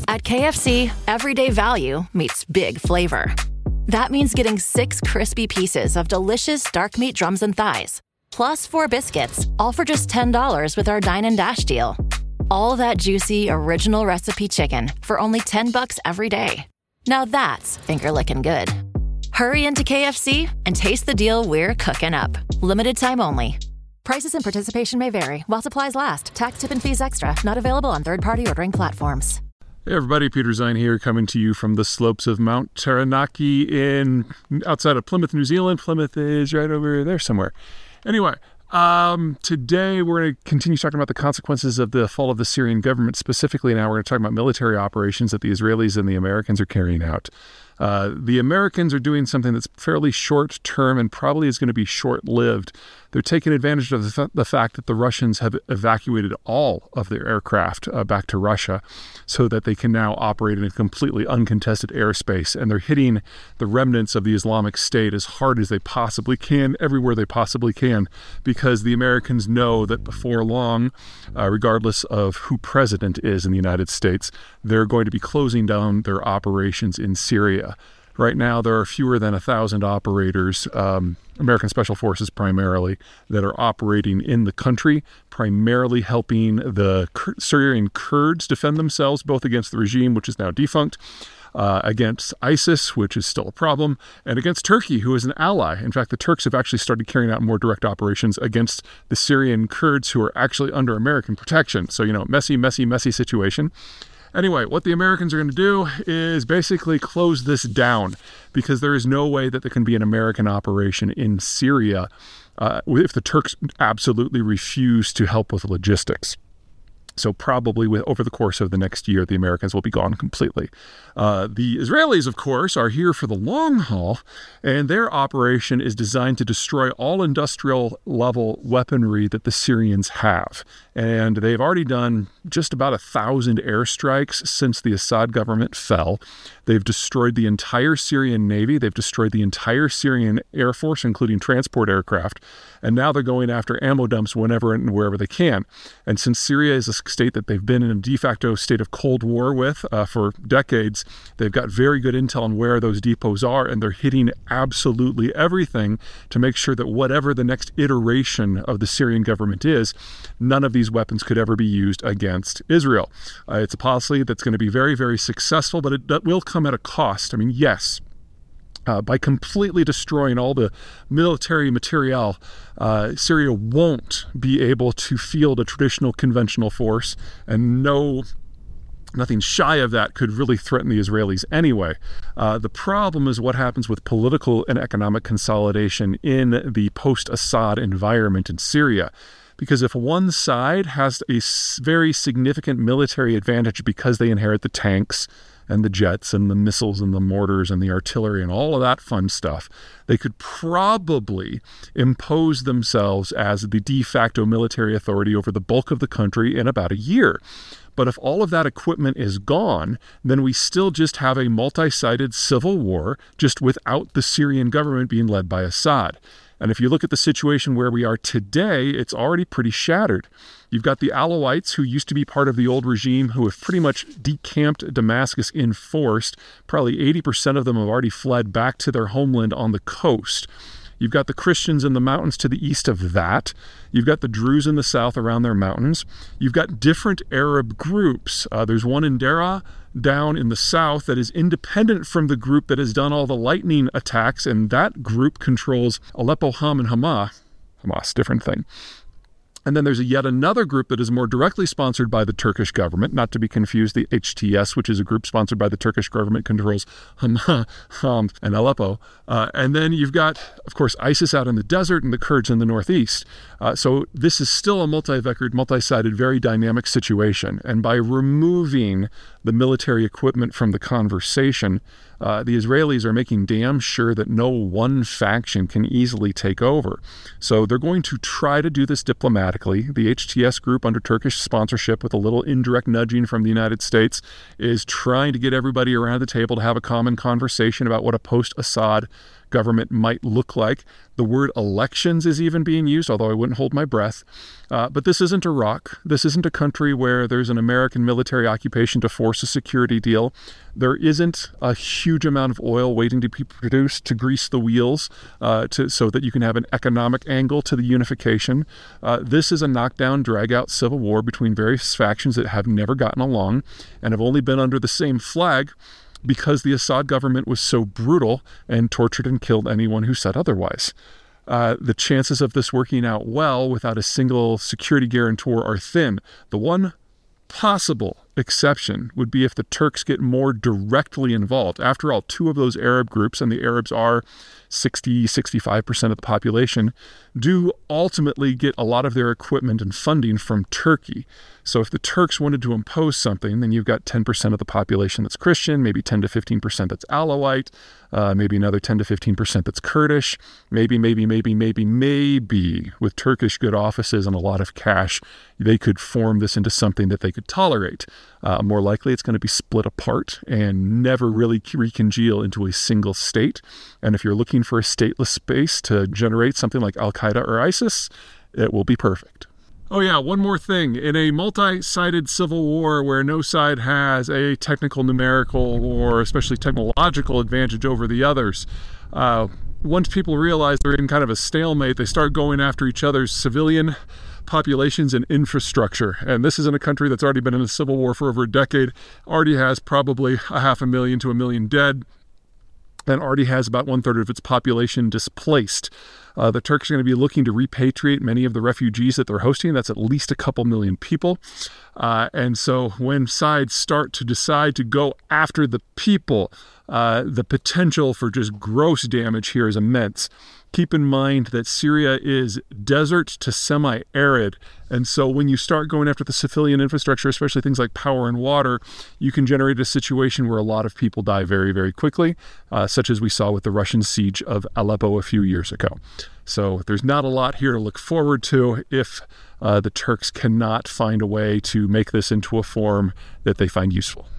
At KFC, everyday value meets big flavor. That means getting 6 crispy pieces of delicious dark meat drums and thighs, plus 4 biscuits, all for just $10 with our Dine and Dash deal. All that juicy, original recipe chicken for only $10 every day. Now that's finger-licking good. Hurry into KFC and taste the deal we're cooking up. Limited time only. Prices and participation may vary while supplies last. Tax, tip, and fees extra. Not available on third-party ordering platforms. Hey everybody, Peter Zine here, coming to you from the slopes of Mount Taranaki outside of Plymouth, New Zealand. Plymouth is right over there somewhere. Anyway, today we're going to continue talking about the consequences of the fall of the Syrian government. Specifically now we're going to talk about military operations that the Israelis and the Americans are carrying out. The Americans are doing something that's fairly short-term and probably is going to be short-lived. They're taking advantage of the fact that the Russians have evacuated all of their aircraft back to Russia so that they can now operate in a completely uncontested airspace. And they're hitting the remnants of the Islamic State as hard as they possibly can, everywhere they possibly can, because the Americans know that before long, regardless of who president is in the United States, they're going to be closing down their operations in Syria. Right now, there are fewer than 1,000 operators, American Special Forces primarily, that are operating in the country, primarily helping the Syrian Kurds defend themselves, both against the regime, which is now defunct, against ISIS, which is still a problem, and against Turkey, who is an ally. In fact, the Turks have actually started carrying out more direct operations against the Syrian Kurds, who are actually under American protection. So, messy situation. Anyway, what the Americans are going to do is basically close this down because there is no way that there can be an American operation in Syria if the Turks absolutely refuse to help with logistics. So probably over the course of the next year, the Americans will be gone completely. The Israelis, of course, are here for the long haul, and their operation is designed to destroy all industrial-level weaponry that the Syrians have. And they've already done just about 1,000 airstrikes since the Assad government fell. They've destroyed the entire Syrian Navy. They've destroyed the entire Syrian Air Force, including transport aircraft. And now they're going after ammo dumps whenever and wherever they can. And since Syria is a state that they've been in a de facto state of Cold War with for decades, they've got very good intel on where those depots are, and they're hitting absolutely everything to make sure that whatever the next iteration of the Syrian government is, none of these weapons could ever be used against Israel. It's a policy that's going to be very, very successful, but it will come at a cost. I mean, yes. By completely destroying all the military materiel, Syria won't be able to field a traditional conventional force, and nothing shy of that could really threaten the Israelis anyway. The problem is what happens with political and economic consolidation in the post-Assad environment in Syria. Because if one side has a very significant military advantage because they inherit the tanks and the jets and the missiles and the mortars and the artillery and all of that fun stuff, they could probably impose themselves as the de facto military authority over the bulk of the country in about a year. But if all of that equipment is gone, then we still just have a multi-sided civil war, just without the Syrian government being led by Assad. And if you look at the situation where we are today, it's already pretty shattered. You've got the Alawites, who used to be part of the old regime, who have pretty much decamped Damascus in force. Probably 80% of them have already fled back to their homeland on the coast. You've got the Christians in the mountains to the east of that. You've got the Druze in the south around their mountains. You've got different Arab groups. There's one in Deraa down in the south that is independent from the group that has done all the lightning attacks, and that group controls Aleppo, Ham, and Hamas, different thing. And then there's yet another group that is more directly sponsored by the Turkish government, not to be confused, the HTS, which is a group sponsored by the Turkish government, controls Hama and Aleppo. And then you've got, of course, ISIS out in the desert and the Kurds in the northeast. So this is still a multi-vectored, multi-sided, very dynamic situation. And by removing the military equipment from the conversation, the Israelis are making damn sure that no one faction can easily take over. So they're going to try to do this diplomatically. The HTS group, under Turkish sponsorship with a little indirect nudging from the United States, is trying to get everybody around the table to have a common conversation about what a post-Assad government might look like. The word elections is even being used, although I wouldn't hold my breath. But this isn't Iraq. This isn't a country where there's an American military occupation to force a security deal. There isn't a huge amount of oil waiting to be produced to grease the wheels so that you can have an economic angle to the unification. This is a knockdown, drag-out civil war between various factions that have never gotten along and have only been under the same flag because the Assad government was so brutal and tortured and killed anyone who said otherwise. The chances of this working out well without a single security guarantor are thin. The one possible exception would be if the Turks get more directly involved. After all, two of those Arab groups, and the Arabs are 65% of the population, do ultimately get a lot of their equipment and funding from Turkey. So if the Turks wanted to impose something, then you've got 10% of the population that's Christian, maybe 10 to 15% that's Alawite, maybe another 10 to 15% that's Kurdish, maybe, with Turkish good offices and a lot of cash, they could form this into something that they could tolerate. More likely, it's going to be split apart and never really recongeal into a single state. And if you're looking for a stateless space to generate something like Al-Qaeda or ISIS, it will be perfect. Oh yeah, one more thing. In a multi-sided civil war where no side has a technical, numerical, or especially technological advantage over the others, once people realize they're in kind of a stalemate, they start going after each other's civilian populations and infrastructure. And this is in a country that's already been in a civil war for over a decade, already has probably 500,000 to 1 million dead, and already has about 1/3 of its population displaced. The Turks are going to be looking to repatriate many of the refugees that they're hosting. That's at least a couple million people. And so when sides start to decide to go after the people, the potential for just gross damage here is immense. Keep in mind that Syria is desert to semi-arid. And so when you start going after the civilian infrastructure, especially things like power and water, you can generate a situation where a lot of people die very, very quickly, such as we saw with the Russian siege of Aleppo a few years ago. So there's not a lot here to look forward to if the Turks cannot find a way to make this into a form that they find useful.